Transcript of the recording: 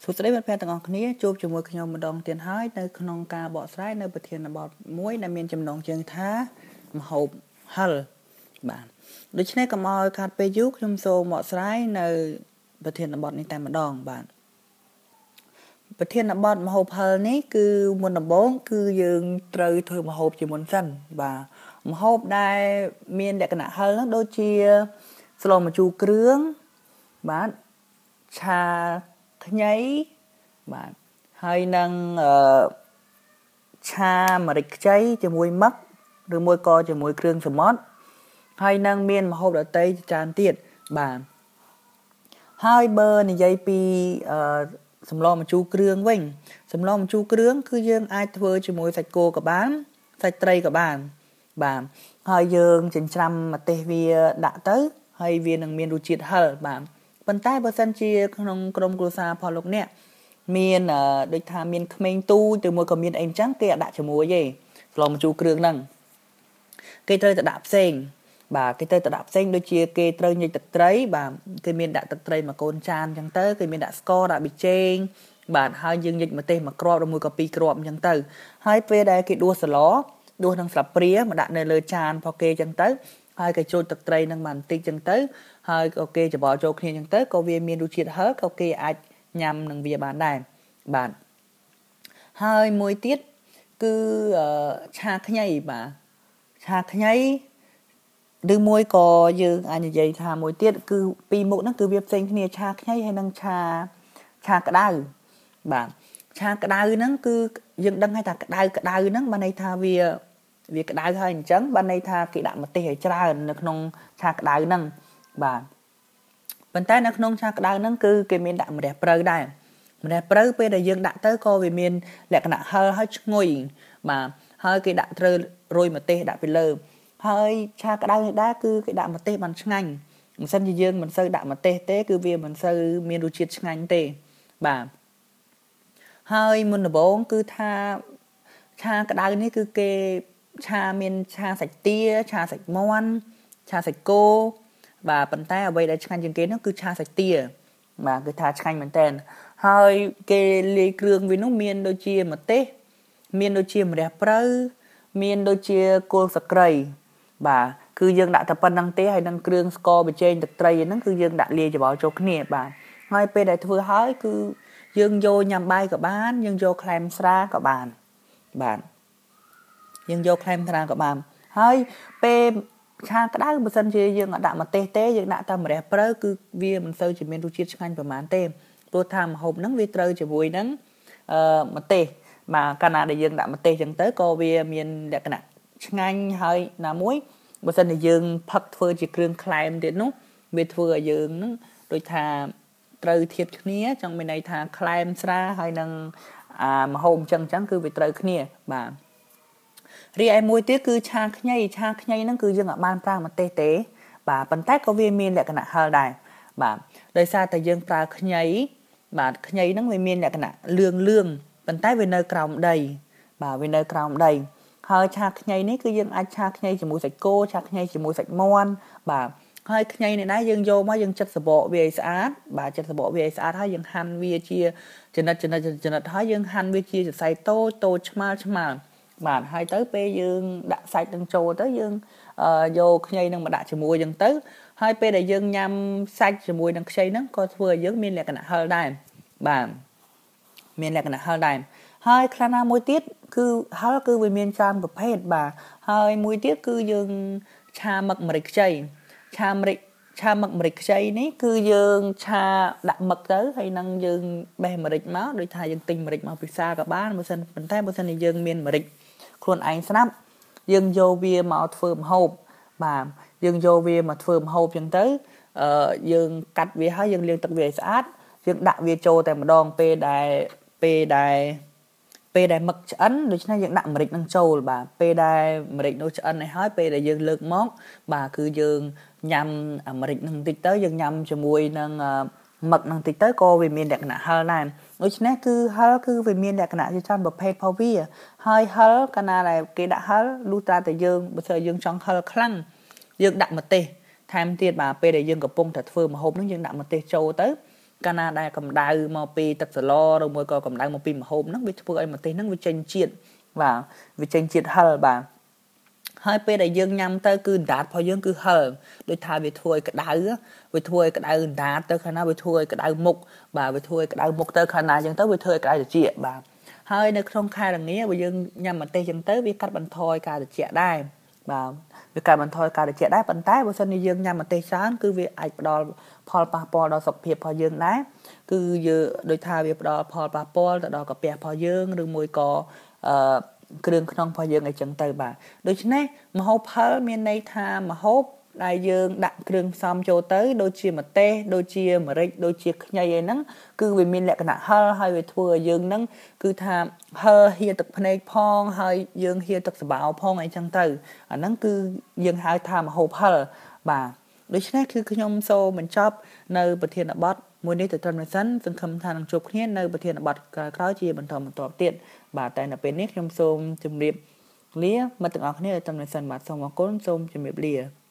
សួស្តីមិត្តភក្តិទាំងអស់គ្នាជួបជាមួយខ្ញុំម្ដងទៀតហើយនៅក្នុងការបកស្រាយនៅប្រធានបទមួយដែលមានចំណងជើងថាម្ហូបហិលបាទដូច្នេះកុំឲ្យខាតពេលយូរខ្ញុំសូមបកស្រាយនៅប្រធានបទនេះតែម្ដងបាទប្រធានបទម្ហូបហិលនេះគឺមុនដំបូងគឺយើងត្រូវធ្វើម្ហូបជាមុនសិនបាទម្ហូបដែលមានលក្ខណៈហិលហ្នឹងដូចជាស្លម្ជូរគ្រឿងបាទឆាខ្ញីបាទហើយនឹងឆាម្រេចខ្ចីជាមួយមឹកឬមួយក៏ជាមួយគ្រឿងសមុទ្រហើយនឹងមានម្ហូបដទៃជាច្រើនទៀតបាទហើយបើនិយាយពីសម្លម្ជូរគ្រឿងវិញសម្លម្ជូរគ្រឿងគឺយើងអាចធ្វើជាមួយសាច់គោក៏បានសាច់ត្រីក៏បានបាទហើយយើងចិញ្ច្រាំម្ទេសវាដាក់ទៅហើយវានឹងមានរសជាតិហិលបាទប៉ុន្តែបើសិនជាក្នុងក្រុមគ្រួសារផងលោកអ្នកមានដូចថាមានក្មេងទូចឬមួយក៏មានអីអញ្ចឹងគេអាចដាក់ជាមួយទេស្លម្ជូរគ្រឿងហ្នឹងគេត្រូវតែដាក់ផ្សេងបាទគេត្រូវតែដាក់ផ្សេងដូចជាគេត្រូវញិចទឹកត្រីបាទគេមានដាក់ទឹកត្រីមួយកូនចានអញ្ចឹងទៅគេមានដាក់ស្ករដាក់ប៊ីចេងបាទហើយយើងញិចម្ទេសមួយគ្រាប់ឬមួយក៏ពីរគ្រាប់អញ្ចឹងទៅហើយពេលដែលគេដួសសឡដួសនឹងស្លាបព្រាមកដាក់នៅលើចានផងគេអញ្ចឹងទៅហើយគេចូលទឹកត្រីនឹងបានបន្តិចអញ្ចឹងទៅហើយក៏គេច្របល់ចូលគ្នាអញ្ចឹងទៅក៏វាមានរសជាតិហិលក៏គេអាចញ៉ាំនឹងវាបានដែរបាទហើយមួយទៀតគឺឆាខ្ញីបាទឆាខ្ញីឬមួយក៏យើងអាចនិយាយថាមួយទៀតគឺពីរមុខហ្នឹងគឺវាផ្សេងគ្នាឆាខ្ញីហើយនឹងឆាក្តៅបាទឆាក្តៅហ្នឹងគឺយើងដឹងហើយថាក្តៅហ្នឹងបានន័យថាវាក្តៅហើយអញ្ចឹងបានន័យថាគេដាក់ម្ទេសឲ្យច្រើននៅក្នុងឆាក្តៅហ្នឹងបាទប៉ុន្តែនៅក្នុងឆាក្តៅហ្នឹងគឺគេមានដាក់ម្រះព្រៅដែរម្រះព្រៅពេលដែលយើងដាក់ទៅក៏វាមានលក្ខណៈហិលហើយឈ្ងុយបាទហើយគេដាក់ត្រូវរោយម្ទេសដាក់ពីលើហើយឆាក្តៅនេះដែរគឺគេដាក់ម្ទេសបានឆ្ងាញ់មិនសិនជាយើងមិនសូវដាក់ម្ទេសទេគឺវាមិនសូវមានរសជាតិឆ្ងាញ់ទេបាទហើយមុនដំបូងគឺថាឆាក្តៅនេះគឺគេមានឆាសាច់ទាឆាសាច់មាន់ឆាសាច់គោបាទប៉ុន្តែអ្វីដែលឆ្ងាញ់ជាងគេនោះគឺឆាសាច់ទាបាទគឺថាឆ្ងាញ់មែនតើហើយគេលាយគ្រឿងវានោះមានដូចជាម្ទេសមានដូចជាម្រះព្រៅមានដូចជាគល់ស្លឹកគ្រៃបាទគឺយើងដាក់តែប៉ុណ្្នឹងទេហើយនឹងគ្រឿងស្ករប៊ីចេងទឹកត្រីហ្នឹងគឺយើងដាក់លាយច្របល់ចូលគ្នាបាទហើយពេលដែលធ្វើហើយគឺយើងយកញ៉ាំបាយក៏បានយើងយកក្លែមស្រាក៏បានបាទយើងយកក្លែមស្រាក៏បានហើយពេលឆាក្តៅបើសិនជាយើងអត់ដាក់ម្ទេសទេយើងដាក់តែម្រះព្រៅគឺវាមិនសូវជាមានរសជាតិឆ្ងាញ់ប្រហែលទេព្រោះថាម្ហូបហ្នឹងវាត្រូវជាមួយនឹងម្ទេសបាទកាលណាដែលយើងដាក់ម្ទេសចឹងទៅក៏វាមានលក្ខណៈឆ្ងាញ់ហើយណាមួយបើសិនជាយើងផឹកធ្វើជាគ្រឿងក្លែមទៀតនោះវាធ្វើឲ្យយើងហ្នឹងដូចថាត្រូវធៀបគ្នាចង់មានន័យថាក្លែមស្រាហើយនឹងម្ហូបអញ្ចឹងគឺវាត្រូវគ្នាបាទរីឯមួយទៀតគឺឆាខ្ញីហ្នឹងគឺយើងអាចបានប្រើម្ទេសទេបាទប៉ុន្តែក៏វាមានលក្ខណៈហិលដែរបាទដោយសារតែយើងប្រើខ្ញីបាទខ្ញីហ្នឹងវាមានលក្ខណៈលឿងប៉ុន្តែវានៅក្រោមដីបាទវានៅក្រោមដីហើយឆាខ្ញីនេះគឺយើងអាចឆាខ្ញីជាមួយសាច់គោឆាខ្ញីជាមួយសាច់មាន់បាទហើយខ្ញីនេះដែរយើងយកមកយើងចិតសបកវាឲ្យស្អាតបាទចិតសបកវាឲ្យស្អាតហើយយើងហាន់វាជាចំណិតហើយយើងហាន់វាជាសរសៃតូចឆ្មាលបាទហើយទៅពេលយើងដាក់សាច់នឹងចូលទៅយើងយកខ្ញីនឹងមកដាក់ជាមួយអញ្ចឹងទៅហើយពេលដែលយើងញ៉ាំសាច់ជាមួយនឹងខ្ញីហ្នឹងក៏ធ្វើឲ្យយើងមានលក្ខណៈហិលដែរបាទមានលក្ខណៈហិលដែរហើយខ្លះណាមួយទៀតគឺហិលគឺវាមានច្រើនប្រភេទបាទហើយមួយទៀតគឺយើងឆាមឹកម្រេចខ្ចីឆាមឹកម្រេចខ្ចីនេះគឺយើងឆាដាក់មឹកទៅហើយនឹងយើងបេះម្រេចមកដូចថាយើងទិញម្រេចមកពីផ្សារក៏បានប៉ុន្តែបើសិនជាយើងមានម្រេចខ្លួនឯងស្រាប់យើងយកវាមកធ្វើម្ហូបបាទយើងយកវាមកធ្វើម្ហូបអញ្ចឹងទៅយើងកាត់វាហើយយើងលាងទឹកវាឲ្យស្អាតយើងដាក់វាចូលតែម្ដងពេលដែលមឹកឆ្អិនដូច្នេះយើងដាក់ម្រេចនឹងចូលបាទពេលដែលម្រេចនោះឆ្អិនហើយពេលដែលយើងលើកមកបាទគឺយើងញ៉ាំអាម្រេចនឹងបន្តិចទៅយើងញ៉ាំជាមួយនឹងមឹកនឹងបន្តិចទៅក៏វាមានលក្ខណៈហិលដែរដូច្នេះគឺហិលគឺវាមានលក្ខណៈជាច្រើនប្រភេទផងវាហើយហិលកាលណាដែលគេដាក់ហិលលុះត្រាតែយើងបើស្អីយើងចង់ហិលខ្លាំងយើងដាក់ម្ទេសថែមទៀតបាទពេលដែលយើងកំពុងតែធ្វើម្ហូបនឹងយើងដាក់ម្ទេសចូលទៅកាលណាដែលកម្ដៅមកពីទឹកសឡឬមួយក៏កម្ដៅមកពីម្ហូបហ្នឹងវាធ្វើឲ្យម្ទេសហ្នឹងវាចេញជាតិបាទវាចេញជាតិហឹរបាទហើយពេលដែលយើងញ៉ាំទៅគឺដាតរបស់យើងគឺហឹរដូចថាវាធ្វើឲ្យក្ដៅវាធ្វើឲ្យក្ដៅដាតទៅខាងណាវាធ្វើឲ្យក្ដៅមុខបាទវាធ្វើឲ្យក្ដៅមុខទៅខាងណាអញ្ចឹងទៅវាធ្វើឲ្យក្ដៅត្រជាក់បាទហើយនៅក្នុងខែរងាបើយើងញ៉ាំម្ទេសអញ្ចឹងទៅវាកាត់បន្ថយការត្រជាក់ដែរបាទវាកាត់បន្ថយការត្រជាក់ដែរប៉ុន្តែបើសិនជាយើងញ៉ាំម្ទេសច្រើនគឺវាអាចផ្ដល់ផលប៉ះពាល់ដល់សុខភាពរបស់យើងដែរគឺយើងដូចថាវាផ្ដល់ផលប៉ះពាល់ទៅដល់កាពះរបស់យើងឬមួយក៏គ្រឿងក្នុងរបស់យើងអីចឹងទៅបាទដូច្នេះម្ហូបហឹរមានន័យថាម្ហូបដែលយើងដាក់គ្រឿងផ្សំចូលទៅដូចជាម្ទេសដូចជាម្រេចដូចជាខ្ញីអីហ្នឹងគឺវាមានលក្ខណៈហឹរហើយវាធ្វើឲ្យយើងហ្នឹងគឺថាហឹរហៀទឹកភ្នែកផងហើយយើងហៀទឹកស្បោផងអីចឹងទៅអាហ្នឹងគឺយើងហៅថាម្ហូបហឹរបាទដូច្នេះគឺខ្ញុំសូមបញ្ចប់នៅប្រធានបទមួយនេះទៅត្រឹមនេះសិនសង្ឃឹមថានឹងជួបគ្នានៅប្រធានបទក្រោយជាបន្តទៀតបាទតែនៅពេលនេះខ្ញុំសូមជម្រាបលាមិត្តទាំងអស់គ្នាឲ្យត្រឹមនេះសិនបាទសូមអរគុណសូមជម្រាបលា